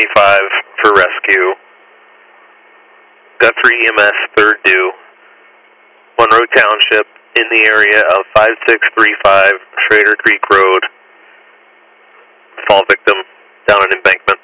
75 for rescue. Guthrie EMS, third due. Monroe Township, in the area of 5635 Schrader Creek Road. Fall victim down an embankment.